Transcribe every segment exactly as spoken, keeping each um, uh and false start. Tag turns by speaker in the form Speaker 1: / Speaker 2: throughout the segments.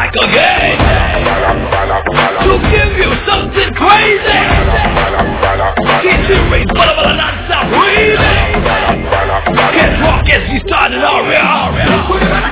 Speaker 1: back again to give you something crazy. Featuring blah blah non-stop breathing. Get rock as we started aria.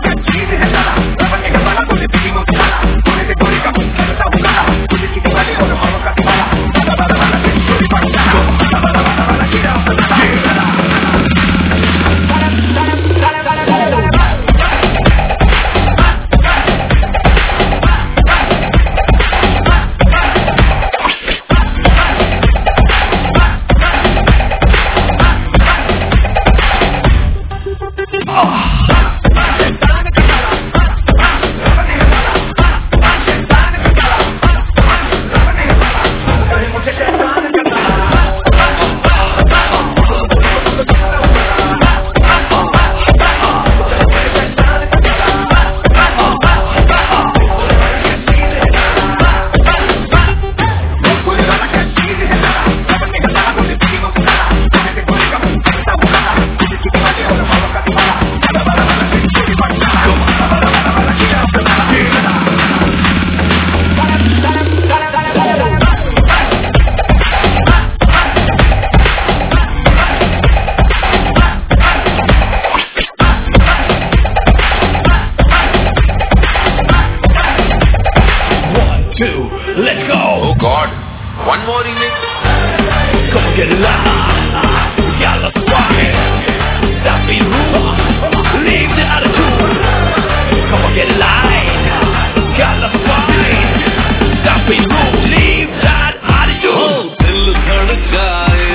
Speaker 1: Let's go.
Speaker 2: Oh God, one more remix.
Speaker 1: Come on, get it live. Y'all are quiet. Stop being rude. Leave the attitude. Come on, get it live. Y'all are quiet. Stop being rude. Leave that attitude.
Speaker 3: दिल धड़काए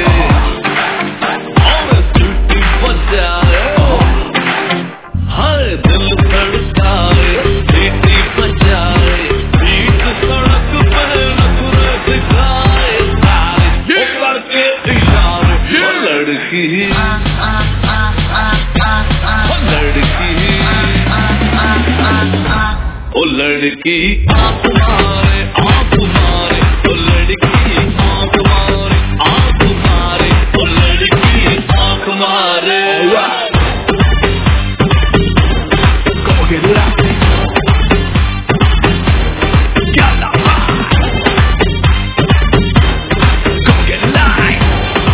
Speaker 3: और टूटी बजाए. हर दिल धड़काए टूटी बजाए. बीच सड़क पर नखरे दिखाए सारे. वो करके इशारे. वो लड़की वो लड़की वो लड़की आँख मारे आँख मारे. वो लड़की आँख मारे आँख मारे. वो लड़की आँख मारे.
Speaker 1: Come on, get it out. Y'all are hot. Come on, get it live.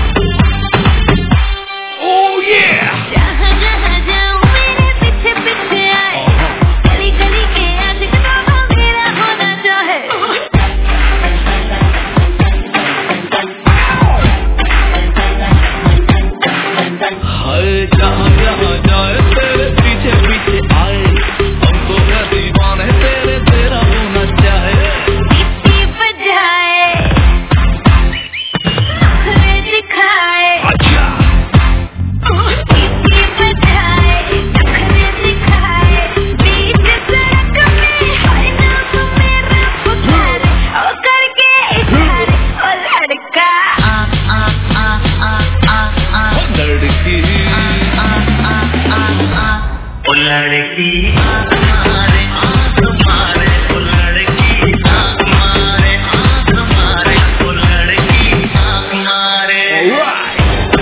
Speaker 1: Oh yeah.
Speaker 4: जहाँ जहाँ जाऊँ मेरे पीछे पीछे आए. गली गली के आशिक तो मेरा होना चाहे.
Speaker 3: हाय जहाँ जहाँ जाए तेरे पीछे पीछे आए. हमको है दीवाने तेरे तेरा होना चाहे.
Speaker 4: सीटी बजाए. नखरे दिखाए.
Speaker 1: अच्छा.
Speaker 4: सीटी बजाए. नखरे दिखाए. बीच सड़क में हर नाम मेरा पुकारे. ओ करके इशारे. ओ लड़का.
Speaker 3: वो लड़की वो लड़की आँख मारे आँख मारे. वो लड़की आँख मारे आँख मारे. वो लड़की आँख मारे.
Speaker 1: Alright.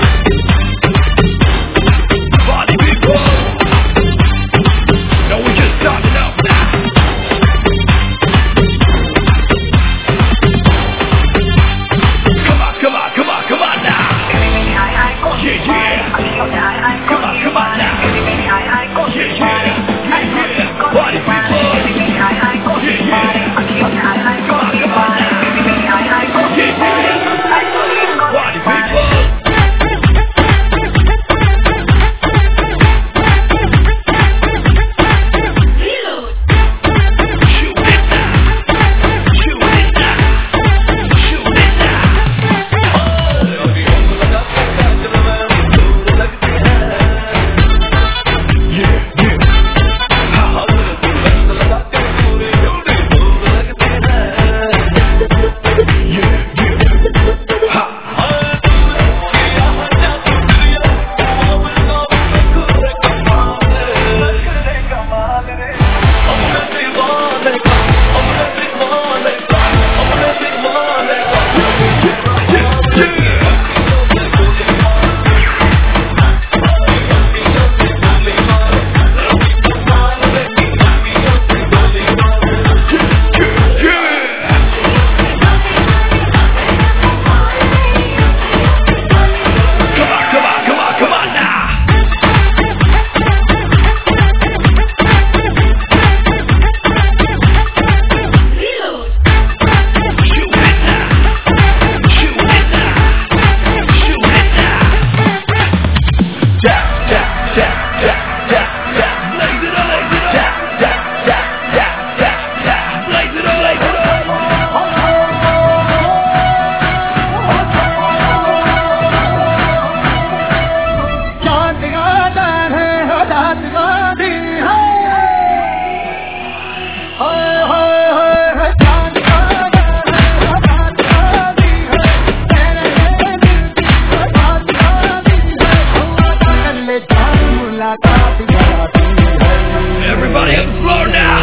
Speaker 1: Party people. No, we just started up now. Come on, come on, come on, come on now. Yeah, yeah. Come on, come on now. Yeah, yeah. Yeah, yeah. Party people. Yeah, yeah. Come on, come on now. Yeah, yeah. Party people. Shoot it now. Shoot it now. Shoot it now. Yeah, yeah. Everybody on the floor now.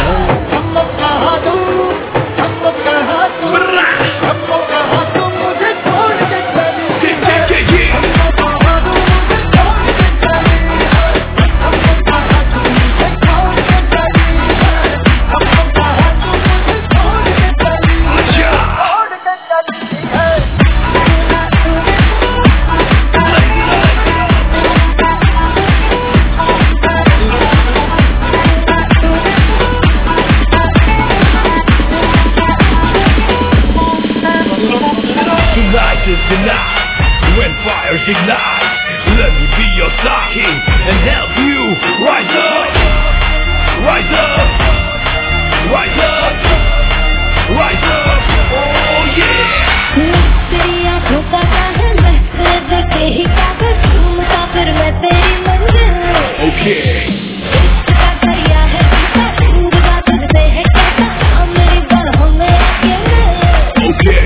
Speaker 1: Tonight is the night when fires ignite. Let me be your saki and help you rise up, rise up, rise up, rise up. Oh yeah.
Speaker 4: तेरी आँखों का काजल मैं तेरे देखे ही कागज झूमता फिर मैं तेरी मंजिल.
Speaker 1: Okay.
Speaker 4: इसका दरिया है जीता जिंदगा तुझसे है कहता अब मेरी बाहों में आके मिल.
Speaker 1: Okay.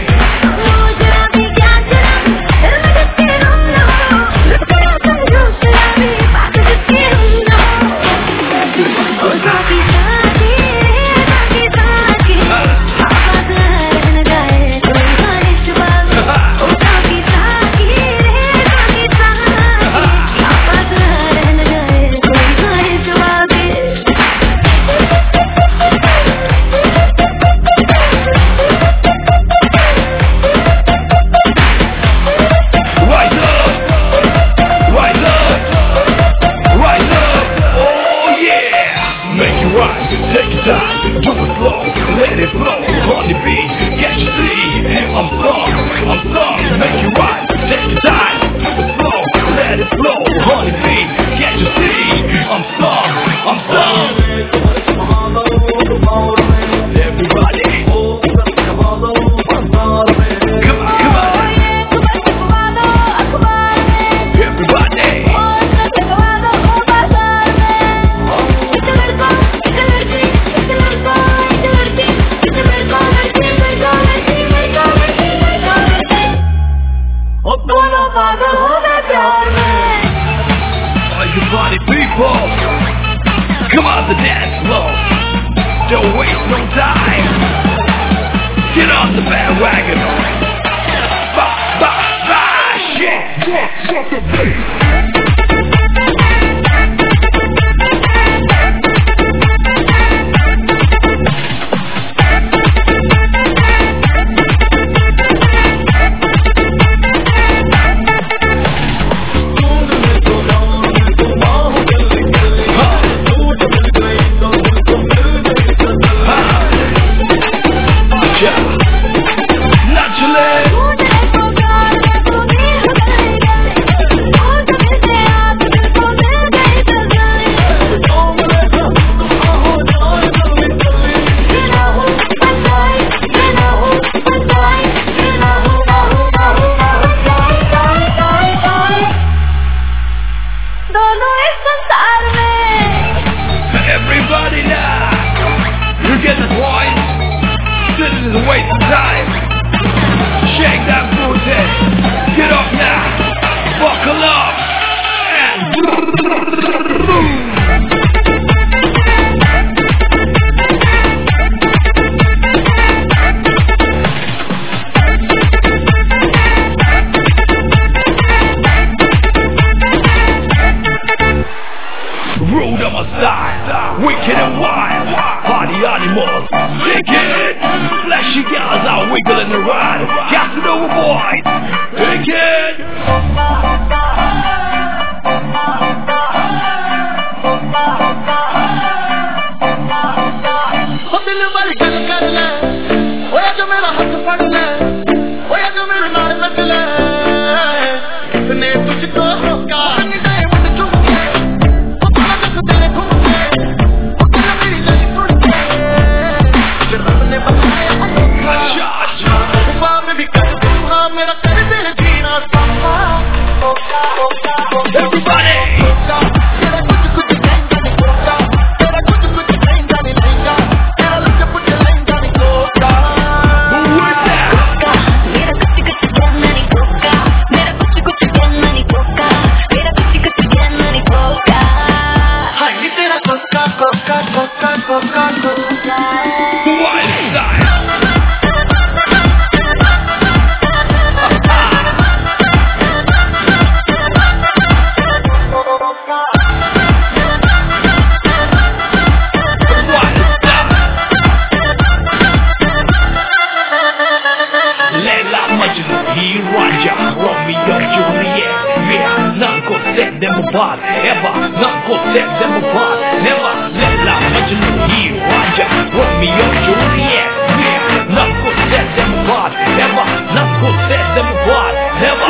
Speaker 1: Take your time, do it slow, let it flow. On the beat, can't you see? I'm strong, I'm strong. Make you right, take your time, do it slow, let it flow. On the beat, can't you see? I'm strong, I'm strong. Everybody, come on, come on. Everybody. All you party people, come on the dance floor. Don't waste no time. Get on the bandwagon. Ba ba ba shit. Drop, drop the bass. Everybody now, you get the point. This is a waste of time. Shake that booty. Get up now. Buckle up and boom. Rude on my side, wicked and wild, party animals, kick it. Flashy gals are wiggling around, Casanova boys, kick it.
Speaker 3: हो दिल वाली गल कर ले, ओए जो मेरा हाथ पकड़ ले, ओए जो मेरे नाल लग ले, किसने तुझको रोका? मेरा कर दे जीना संभव
Speaker 1: set them apart. Ever, none could set them apart. Never let La Majnun hear Raja, Romeo, Juliet. Yeah, none could set them apart. Ever, none could set them apart. Never.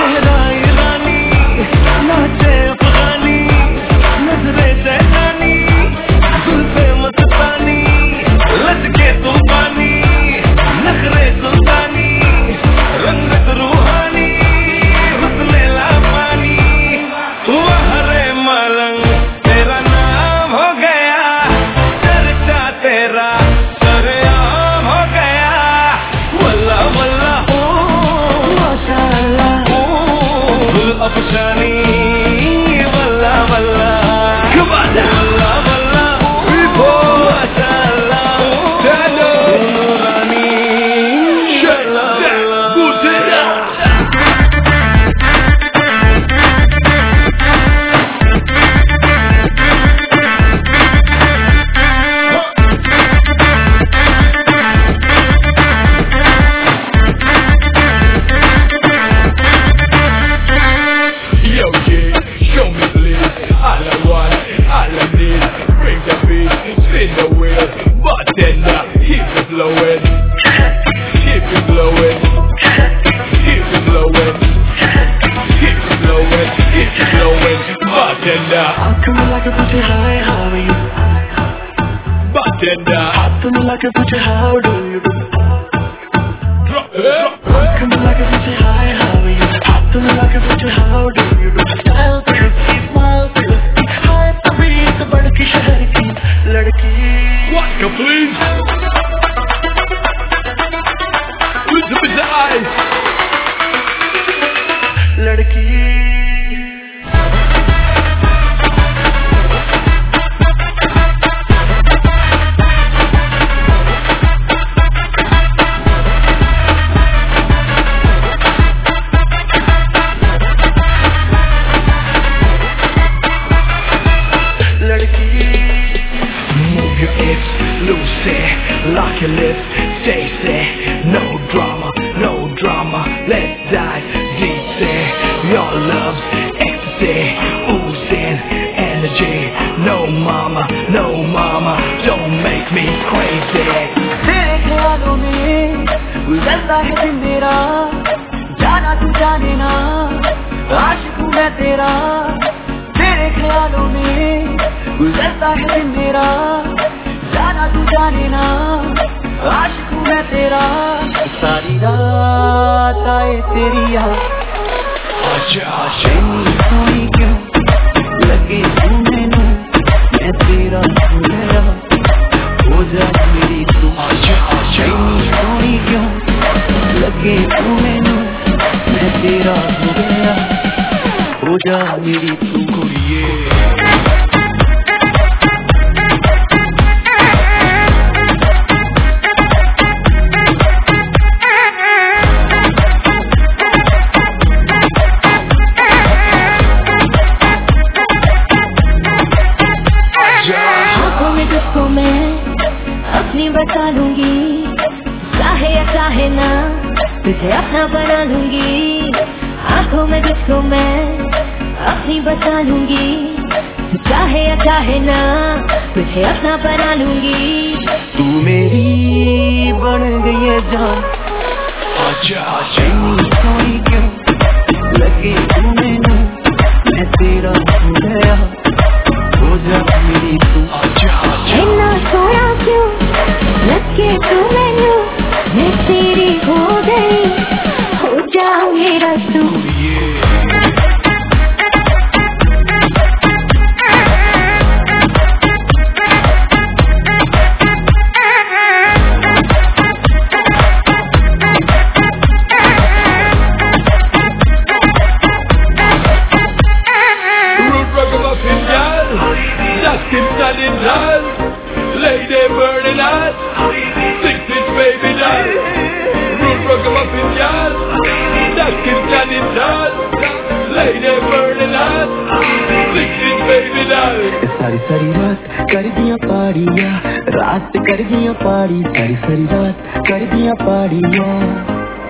Speaker 3: सारी सारी रात कर दिया पाड़िया, रात कर दिया पाड़ी, सारी सारी रात कर दिया पाड़िया,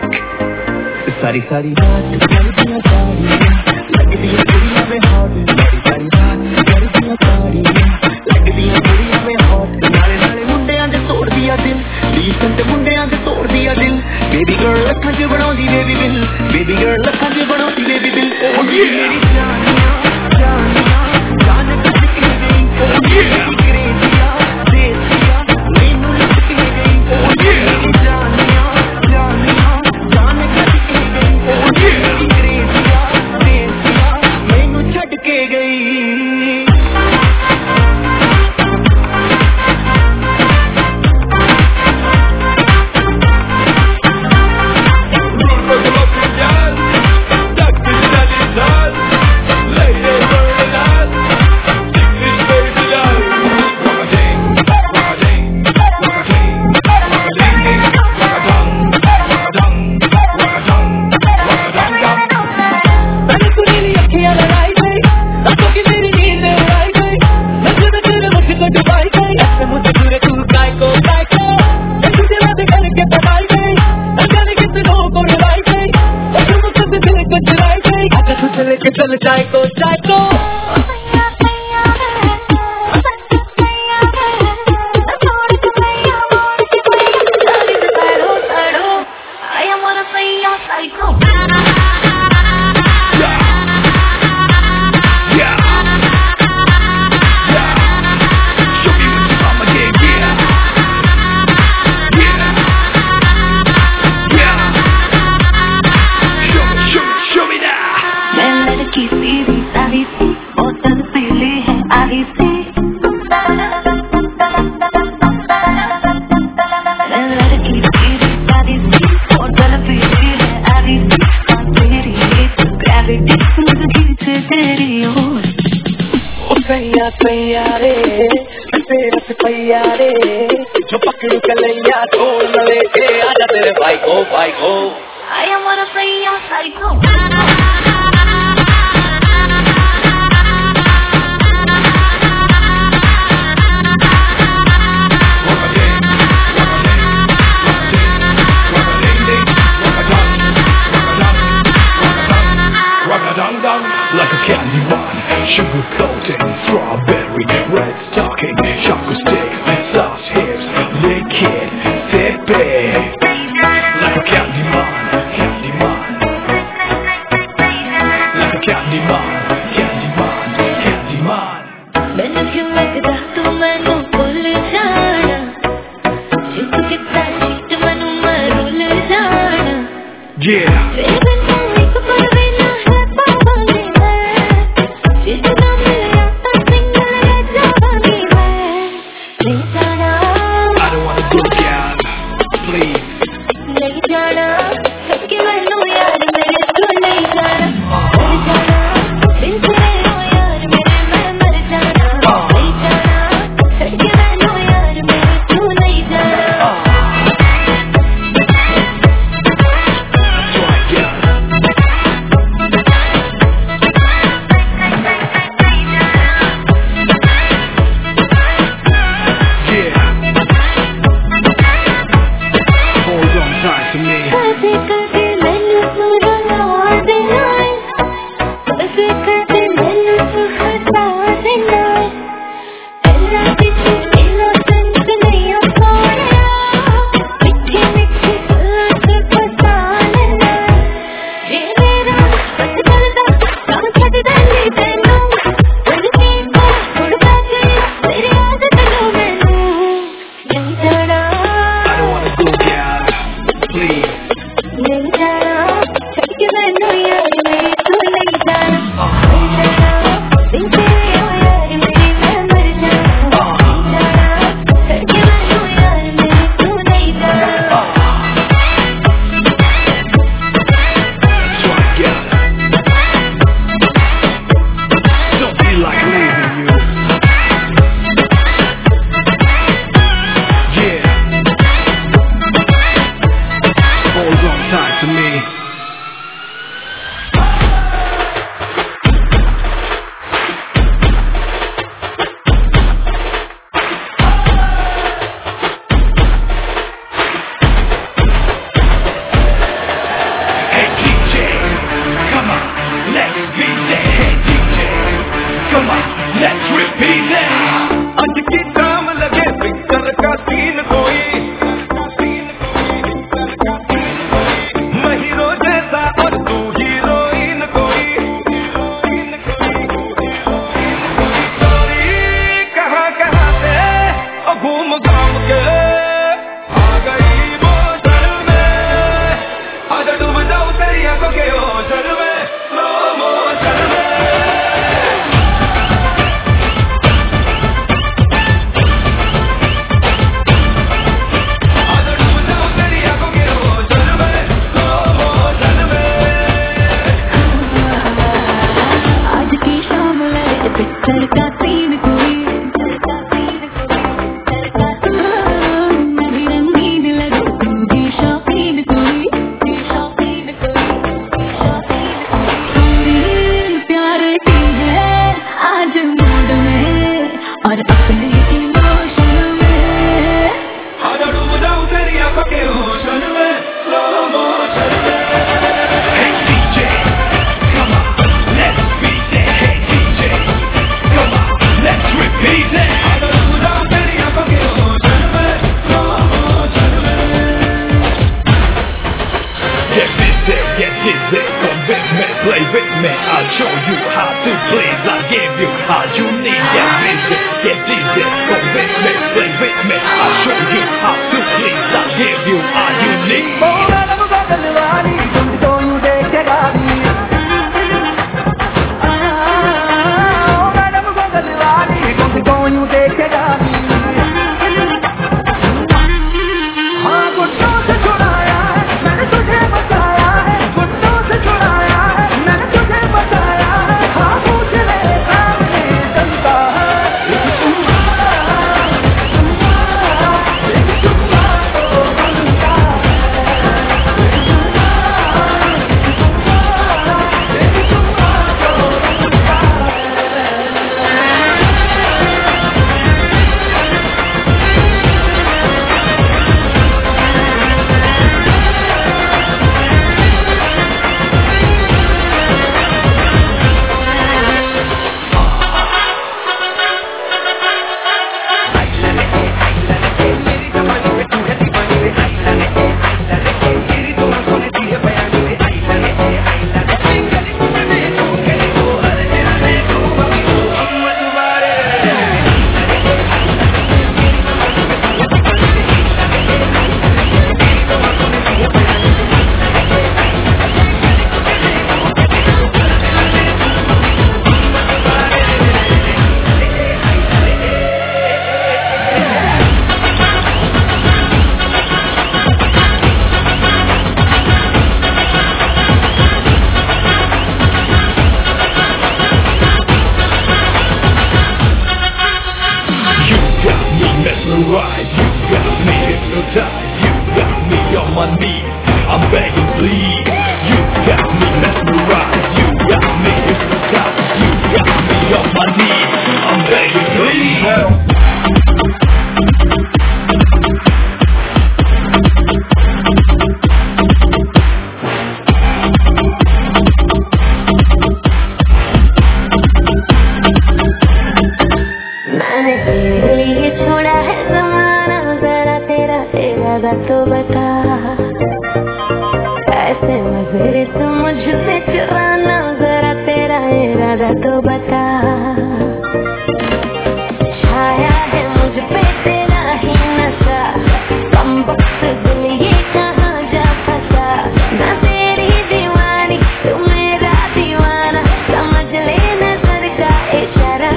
Speaker 3: सारी सारी रात कर दिया पाड़िया, लग दिया दुनिया में हाथ चल जाए को जाए को रे तेरे से पैया रे जो पकड़ी कलैया छोड़ न लेके आजा तेरे भाई को भाई को I am one of your psycho
Speaker 1: like a candy man, sugar coating, strawberry, red stocking, chocolate stick, soft hips, liquid, sipping. Like a candy man, candy man. Like a candy man, candy man, candy man.
Speaker 4: मैंने क्यों लगता तू मैनू भूल जाना जितू कितना cheat मैनू मैं रुल जाना
Speaker 1: Yeah.
Speaker 4: पिक्चर का सीन कोई नहीं रंगीन लगे तुम भी शौकीन कोई शौकीन कोई शौकीन प्यार की है आज मूड में और अपने इमोशन में
Speaker 1: आज डूब जाऊं तेरी आंखों के ओशन में स्लो मोशन में Hey D J, come on, let's beat it. Hey D J, come on, let's repeat it. आज डूब जाऊं तेरी आंखों के ओशन में स्लो मोशन में Get busy, get dizzy, come with me, play with me. I'll show you how to please. I'll give you all you need. Get busy, get dizzy, come with me, play with me. I'll show you how to please. I'll give you all you need.
Speaker 5: ओ madam बदल वाली तुम तो यूं देखेगा भी ओ madam बदल वाली तुम तो यूं देखेगा भी हाँ गुड्डों से छुड़ाया है मैंने तुझे बताया है गुड्डों से छुड़ाया है मैंने तुझे बताया है हाँ पूछ ले सामने चलता है एक तुम्हारा एक तुम्हारा तो बनता है
Speaker 1: Mesmerized, you got me hypnotized, you got me on my knees, I'm begging please. You got me mesmerized, you got me hypnotized, you got me on my knees, I'm begging please.
Speaker 4: मैंने तेरे लिए छोड़ा है ज़माना जरा तेरा इरादा तो बता ऐसे मज़े तो मुझ पे चुराना जरा तेरा इरादा तो बता छाया है मुझ पे तेरा ही नशा कम वक्त दिल ये कहाँ जा फंसा ना तेरी दीवानी तू मेरा दीवाना समझ ले नजर का इशारा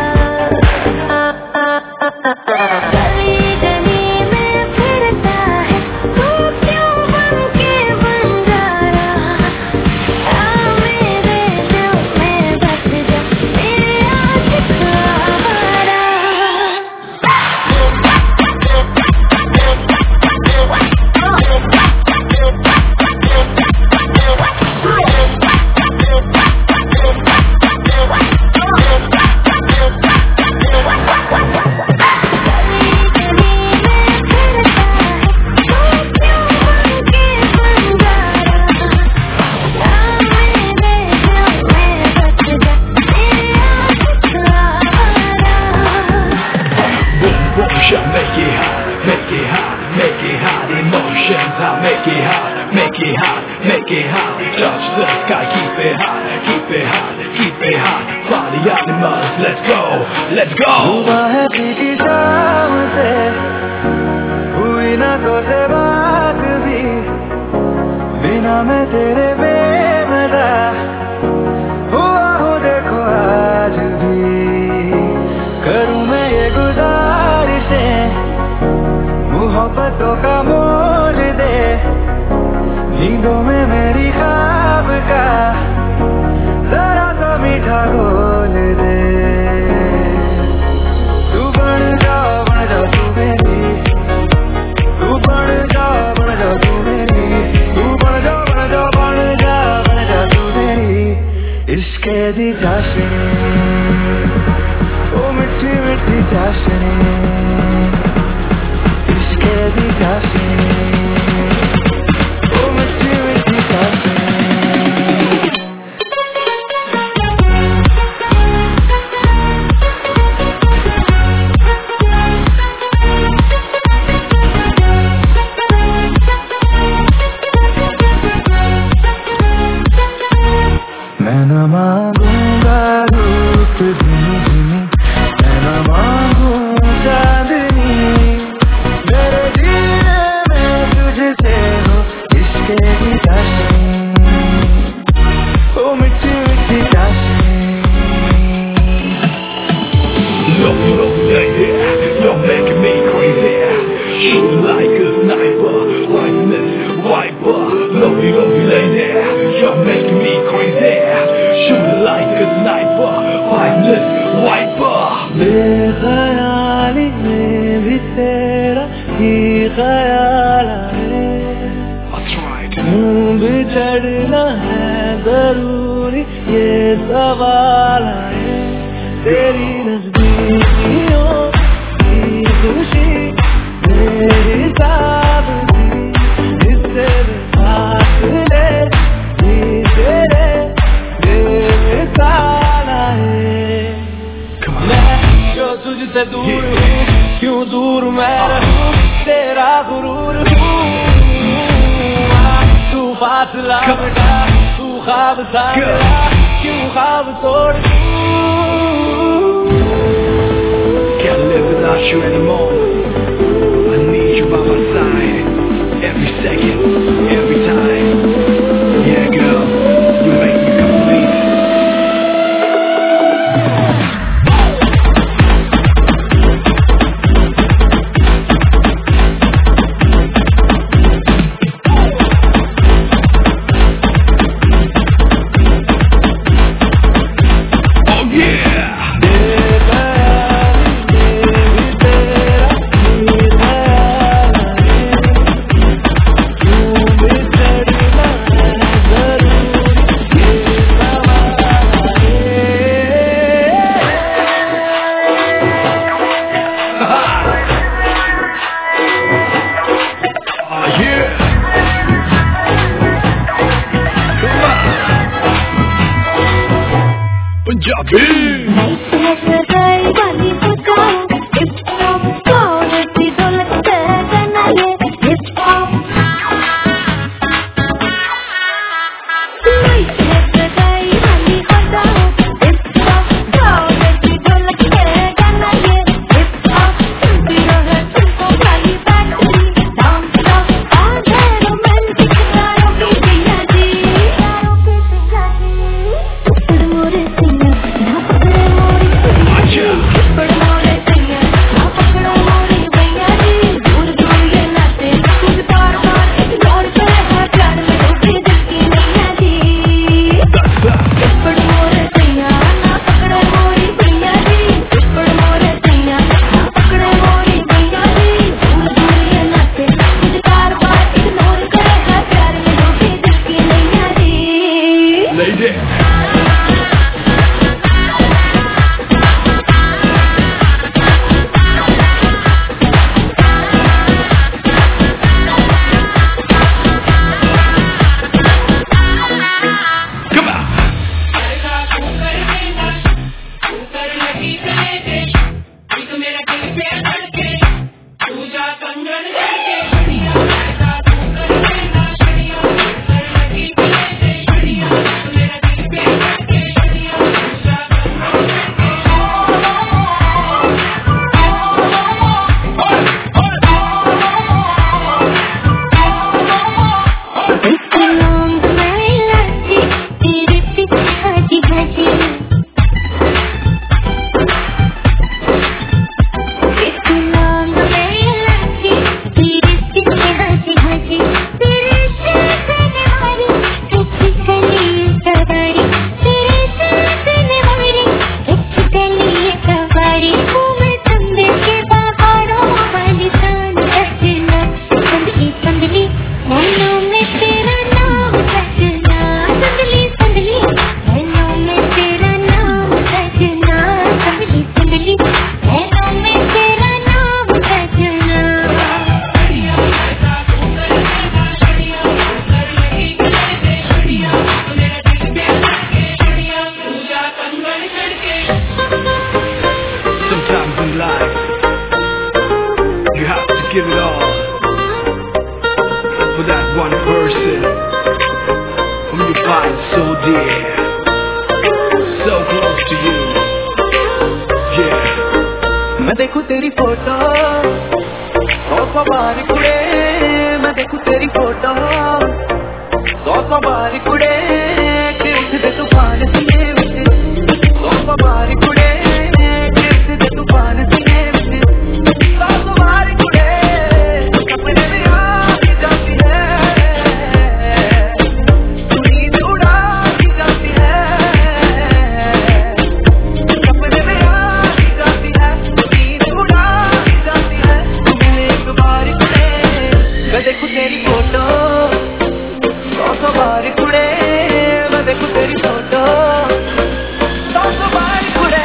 Speaker 4: गली गली में फिरता है तू क्यों बन के बंजारा आ मेरे दिल में बस जा मेरे आशिक आवारा
Speaker 1: Make it hot, make it hot, make it hot. Emotions hot, make it hot, make it hot, make it hot. Touch the sky, keep it hot, keep it hot, keep it hot. Fly the animals, let's go, let's go.
Speaker 5: हुआ है पीछे शाम से हुई ना तो से बात भी बिना मैं तेरे बेमजा हुआ हूँ देखो आज भी करूँ मैं ये गुजारिशें मोहब्बतों का मोल दे नींदों में मेरी ख्वाब का जरा सा मीठा बोल दे चाशनी इश्क की चाशनी ओ मिठी मिठी चाशनी मैं न मांगूंगा रूप धीमी धीमी मैं न मांगूं चांदनी मेरे जीने में तुझसे हो इश्क की चाशनी ओ मिठी मिठी चाशनी
Speaker 1: Love you, love you lady, you're making me crazy. Shoot like a sniper, whiteness, wiper. Love you, love you lady, you're making me crazy. Shoot like a sniper, whiteness, wiper.
Speaker 5: बेख्याली में भी तेरा ही ख्याल आए
Speaker 1: That's right.
Speaker 5: मुँह बिछड़ना है जरूरी ये सवाल आए तेरी नजदीकियों की खुशी मेरी साबती इससे फासले भी तेरे बेमिसाल आए मैं जो तुझसे दूर हूँ क्यों दूर मैं रहूँ तेरा गुरूर हूँ तू फासला मिटा तू ख्वाब सा मिला क्यों ख्वाब तोड़ दूँ
Speaker 1: Can't live without you anymore. I need you by my side. Every second, every time. Yeah, girl, you make me complete. Oh yeah! give it all for that one person whom you find so dear, so close to you. Yeah.
Speaker 5: मैं देखूं तेरी photo सौ सौ बार कुड़े, मैं देखूं तेरी photo सौ सौ बार कुड़े के उठदे तूफान सीने विच, सौ सौ बार कुड़े के उठदे तूफान सीने विच, सौ सौ बार कुड़े सपने में आती जाती है, नींद उड़ाती जाती है, सपने में आती जाती है, नींद उड़ाती जाती है, मिले एक बार कुड़े, मैं देखूं तेरी फोटो सौ सौ बार कुड़े, मैं देखूं तेरी फोटो सौ सौ बार कुड़े।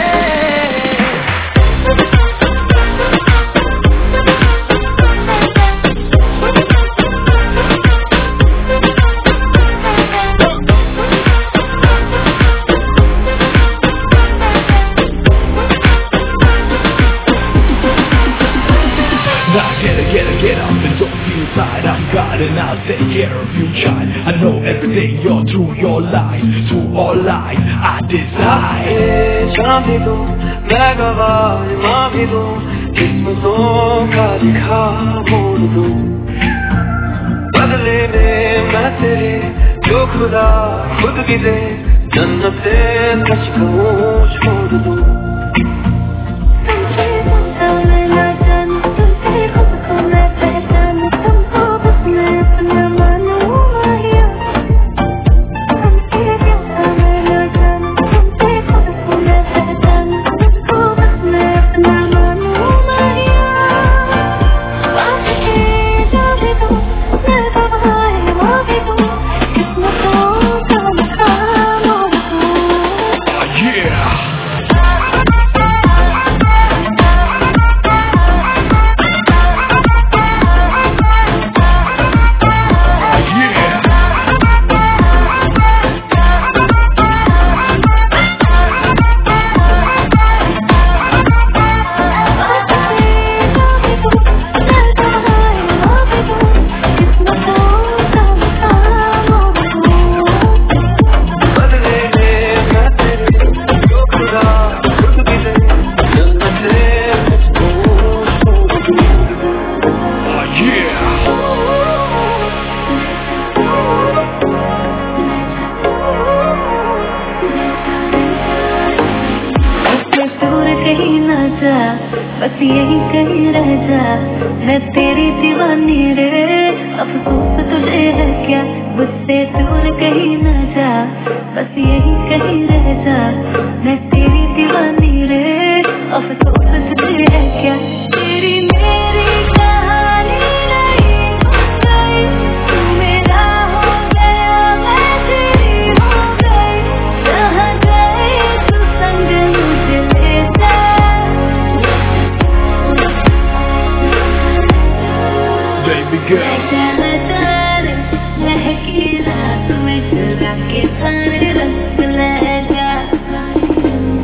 Speaker 1: Now get it, get it, get up and don't feel tired. I'm God and I'll take care of you, child. I know every day you're through your life, through all life I desire.
Speaker 5: शाम भी दूं मैं गवाह माँ भी दूं, किस्मतों का लिखा मोड़ दूं, बदले में मैं तेरे जो खुदा खुद भी दे, जन्नत से सच कहूँ छोड़ दूं।
Speaker 4: बस यही कहीं रह जा, मैं तेरी दीवानी रे, अफसोस तुझे है क्या, मुझसे दूर कहीं न जा, बस यही कहीं रह जा, मैं तेरी दीवानी रे, अफसोस तुझे है क्या, तेरी मेरी कहानी नहीं हो गई, तू मेरा हो गया मैं तेरी हो गई, जहाँ गई तू संग मुझे ले जा।
Speaker 1: Baby girl,
Speaker 4: लहकी रात में चुरा के सारे रंग ले जा।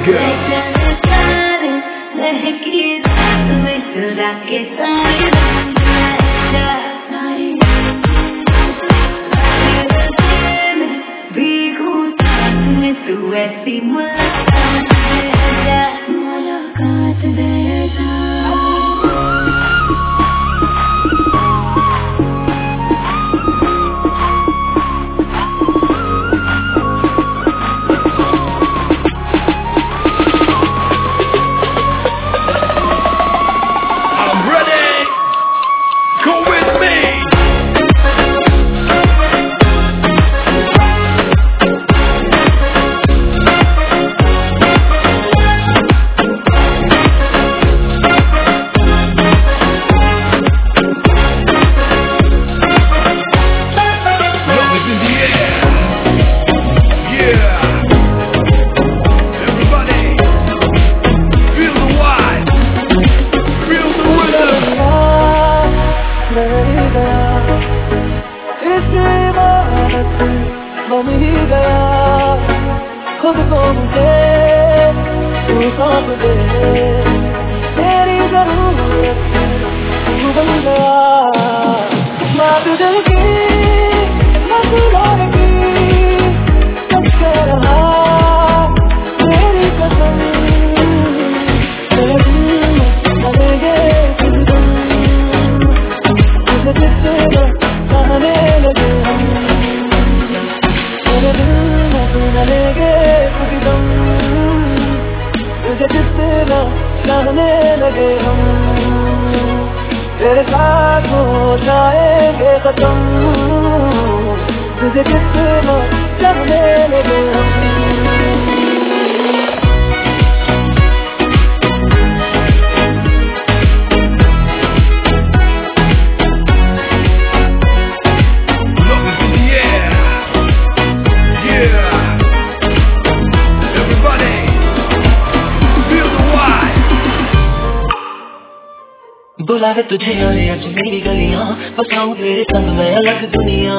Speaker 3: बुलावे तुझे यारे आज मेरी गलियां, बसाऊं तेरे संग मैं अलग दुनिया।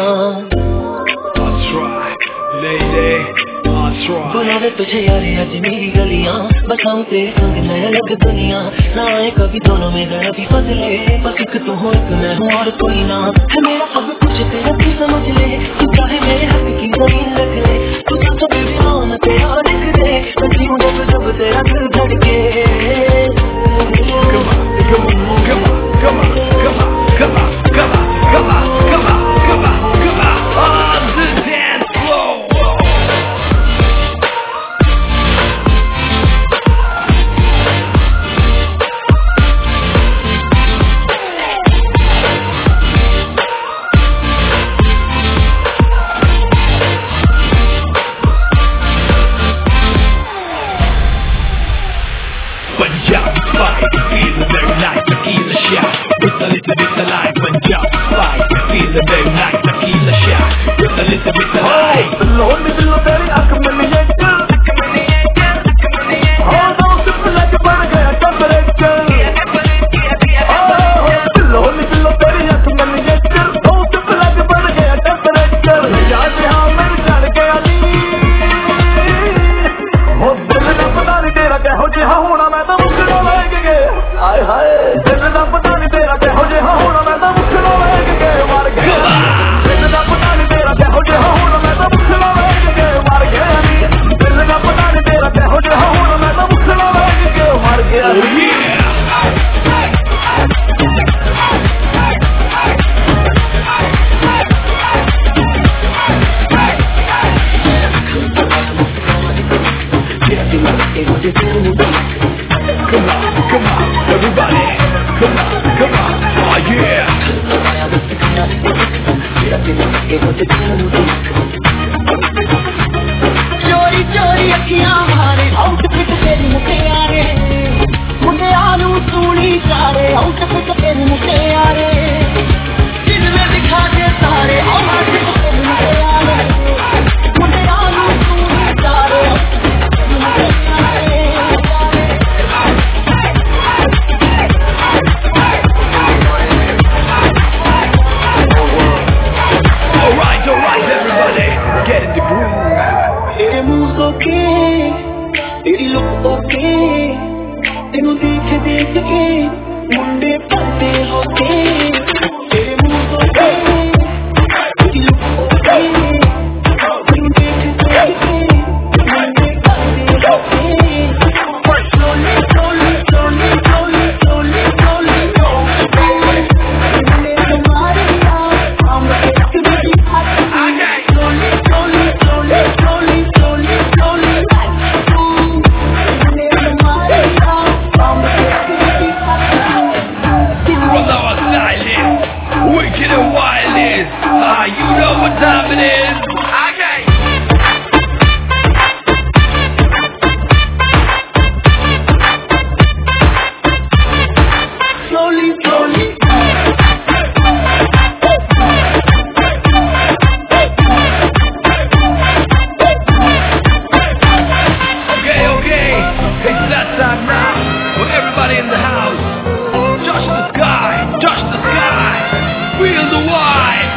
Speaker 3: बुलावे तुझे यारे आज मेरी गलियां, बसाऊं तेरे संग मैं अलग दुनिया। ना आए कभी दोनों में जरा भी बदले, बस एक तू हो एक मैं हूँ और कोई ना। है मेरा सब कुछ तेरा तू समझ ले, तू चाहे मेरे हक की जमीन रख ले। तू तो बेबी नाम तेरा लिख दे, मैं जीऊं जब जब तेरा दिल धड़के।
Speaker 1: Come on, come on, come on, come on, come on, come on, come on, come on, come on, come on, on the dance floor. Punjabi fight, feeling very nice, tequila shot with a little bit of life. Punjabi fight, feeling very nice, tequila shot with a little bit of life.
Speaker 5: Lonely below तेरी आँख में नहीं है, आँख में नहीं है, आँख में नहीं है। हो दोस्त लग पड़ गया टेम्परेचर, lonely below तेरी आँख में नहीं है, दोस्त लग पड़ गया टेम्परेचर। याद है हाँ मेरी जान गया नी, हो दिल ना पता नहीं तेरा क्या हो जी हाँ होना मैं तो मुझे लग गए। हाय हाय दिल ना पता नहीं तेरा क्या हो जी हाँ होना मैं तो मुझे लग गए मार गए। दिल ना पता नहीं तेरा क्या हो जी हाँ होना मैं तो मुझे लग गए मार गया नी। दिल ना पता नहीं तेरा क्या हो जी हाँ होना मैं तो मुझे लग गए मार गया।
Speaker 1: Come on, come on, everybody, come on, come on, oh yeah.
Speaker 5: चोरी चोरी अखियां मारे आउटफिट तेरी मुझे यारे, मुझे आलू सूनी चारे आउटफिट तेरी मुझे यारे। दिल में दिखा के सारे आउटफिट तेरी मुझे यारे, मुझे आलू सूनी चारे आउटफिट तेरी मुझे यारे।
Speaker 1: Alright, alright, everybody, get in the groove.
Speaker 5: तेरे मुँह के
Speaker 3: ओके तेनू देख देख के मुंडे पड़ते होके तेरे मुंह तो ओके तेनू देख देख के मुंडे पड़ते होके slowly slowly slowly slowly slowly slowly मुंडे तुम्हारे यार हम एक भी हाथ slowly slowly slowly slowly slowly slowly
Speaker 1: Wicked and wireless, ah, you know what time it is. Okay.
Speaker 3: Slowly, slowly.
Speaker 1: Okay, okay, it's that time now for everybody in the house. Touch the sky, touch the sky. Feel the vibe.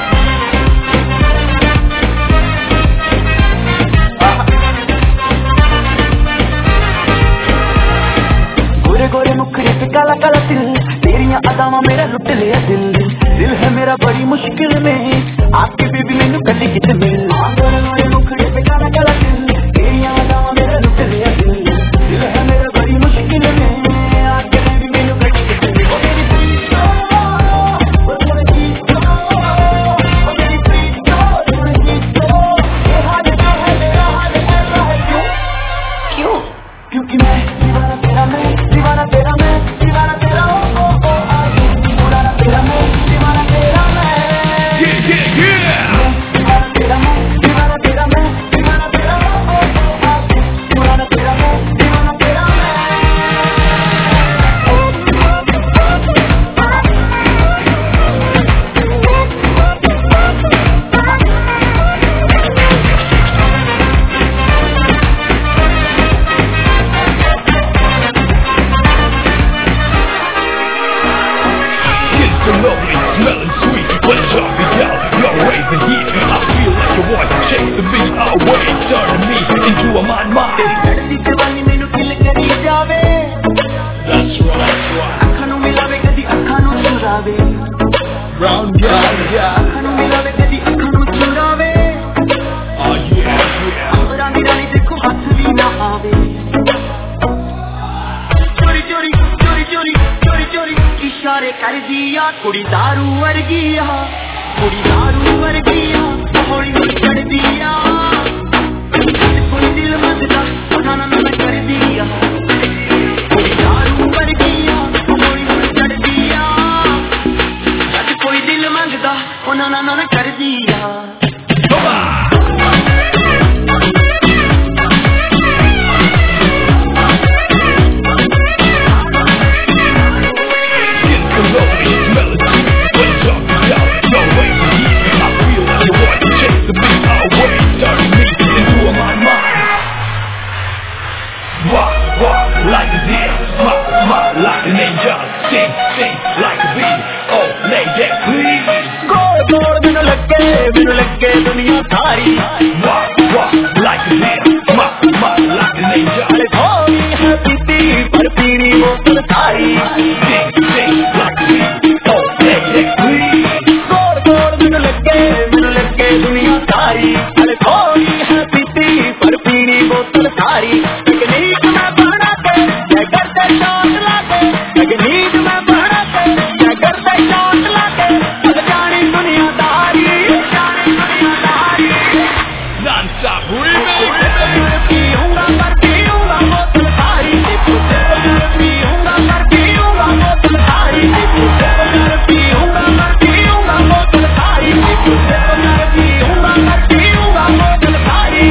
Speaker 3: गोरे गोरे मुखड़े पे काला काला तिल तेरियां अदावां मेरा लुट लिया दिल दिल है मेरा बड़ी मुश्किल में आपके बेबी मैनू कदी किते मिल गोरे गोरे मुखड़े पे काला काला तिल तेरियां अदावां मेरा लुट लिया दिल दिल है मेरा बड़ी मुश्किल में आपके बेबी मैनू कदी किते मिल ओ मेरी प्रीत ओ मेरी प्रीत ओ मेरी प्रीत ओ मेरी प्रीत ये हाल जो है मेरा हाल ऐसा है क्यों क्यों क्योंकि मैं दीवाना तेरा मैं दीवाना तेरा मैं दीवाना तेरा ओ ओ ओ दीवाना तेरा मैं दीवाना तेरा मैं
Speaker 1: Yeah, yeah, yeah.
Speaker 3: दीवाना तेरा मैं दीवाना तेरा मैं दीवाना तेरा ओ ओ ओ दीवाना तेरा मैं दीवाना तेरा मैं
Speaker 1: It's so lovely, smelling sweet. When it's up and down, you're raising heat. I feel like your voice chasing me away, turning me into a mind mind.
Speaker 3: लड़ती जवानी मैनू किल करी जावे
Speaker 1: That's right, that's right.
Speaker 3: अखां नू मिलावे कदी अखां नू चुरावे
Speaker 1: Brown girl, yeah.
Speaker 3: अखां नू मिलावे कदी अखां नू चुरावे
Speaker 1: Oh yeah, yeah.
Speaker 3: अंबरां दी रानी देखो हथ भी ना आवे चोरी चोरी चोरी चोरी चोरी चोरी इशारे कर दिया कुड़ी दारू वर्गी आ कुड़ी दारू वर्गी आ हौली हौली चढ़ दिया कोई दिल मंगदा ना ना ना कर दिया कुड़ी दारू वर्गी आ हौली हौली चढ़ दिया जब कोई दिल मंगदा ना ना ना कर दिया
Speaker 1: Come on. It's so lovely, smelling sweet. When it's up and down, you're raising heat. I feel like your voice chasing me away, turning me into a mind mind. Walk, walk like a deer, smile, smile like an angel, sing, sing like a bee. Oh, lady, please.
Speaker 3: गोड़ गोड़ बिनु लगे बिनु लगे दुनिया सारी
Speaker 1: Walk, walk like a deer, smile, smile like an angel,
Speaker 3: अरे थोड़ी है पीती पर पीनी वो तो सारी
Speaker 1: sing, sing like a bee. Oh, lady, please.
Speaker 3: गोड़ गोड़ बिनु लगे बिनु लगे दुनिया सारी अरे थोड़ी है पीती पर पीनी वो तो सारी तकनीक में बना के क्या करते शॉट लाके तकनीक में बना के क्या करते शॉट लाके जानी दुनियादारी जानी दुनियादारी
Speaker 1: Non-stop remix.
Speaker 3: पीऊंगा पर पीऊंगा बोतल सारी पीऊंगा पर पीऊंगा बोतल सारी पीऊंगा पर पीऊंगा बोतल सारी पीऊंगा पर पीऊंगा बोतल सारी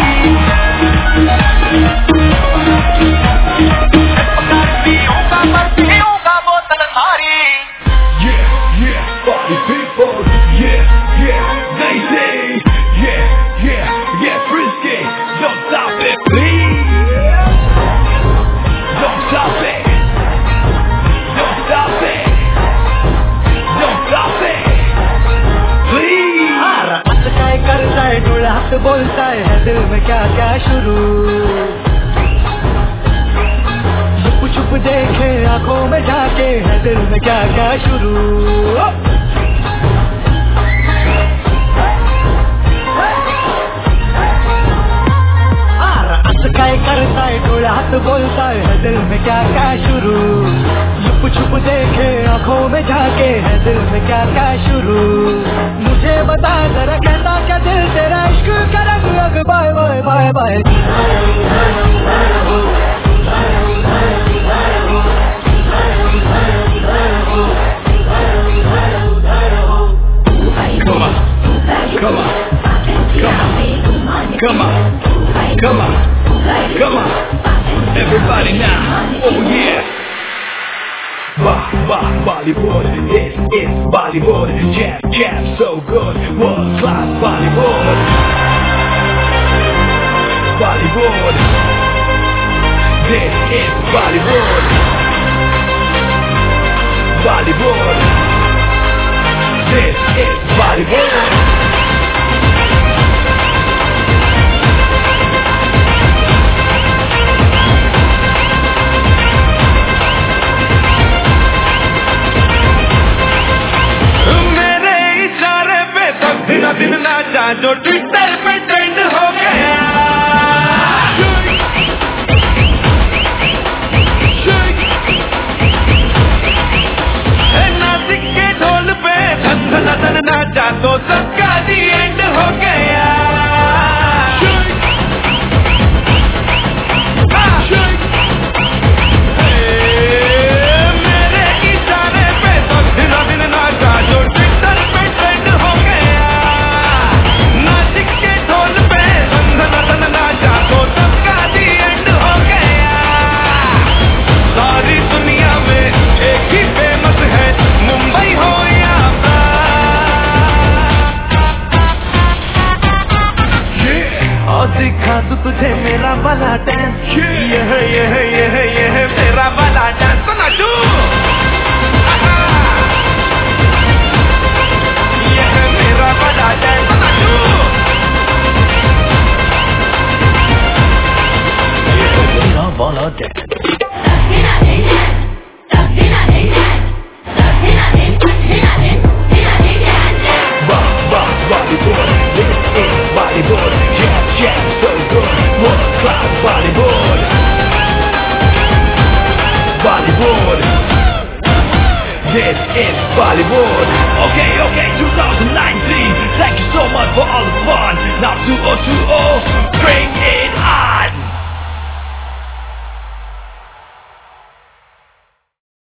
Speaker 3: पीऊंगा पर पीऊंगा बोतल सारी
Speaker 1: Yeah, yeah, party people. Yeah, yeah, they say. Yeah, yeah, yeah, frisky. Don't stop it, please. Don't stop it. Don't stop it. Don't stop it. Please.
Speaker 3: हंसता है करता है डोला हाथ बोलता है दिल में क्या क्या शुरू
Speaker 5: देखे आंखों में झाके है दिल में क्या क्या शुरू। काय करता है थोड़ा हाथ बोलता है दिल में क्या क्या शुरू। लुप छुप देखे आंखों में झाके है दिल में क्या क्या शुरू। मुझे बता जरा कहता क्या दिल तेरा इश्क का रंग रंग bye bye bye bye.
Speaker 1: Come on, come on, come on, come on, come on. Come on, everybody now, oh yeah. Ba, ba, Bollywood, this is Bollywood. Jab, jab, so good, world class Bollywood. Bollywood, this is Bollywood. Bollywood, this is Bollywood. दिन नाचा जो Twitter पे trend हो गया। नासिक के ढोल पे धन धन धन नाचा तो सबका दी एंड हो गया। मेरे इशारे पे सब दिन दिन नाचा जो ट्विटर पे ट्रेंड हो गया। दिखा तू तुझे मेरा वाला डांस, यह यह यह यह मेरा वाला डांस नाचू। यह मेरा वाला डांस नाचू। यह मेरा वाला dance. Bollywood, this is Bollywood. Jab, jab, so good, world class Bollywood. Bollywood, this is Bollywood. Okay, okay, twenty nineteen. Thank you so much for all the fun. Now two thousand twenty, bring it on.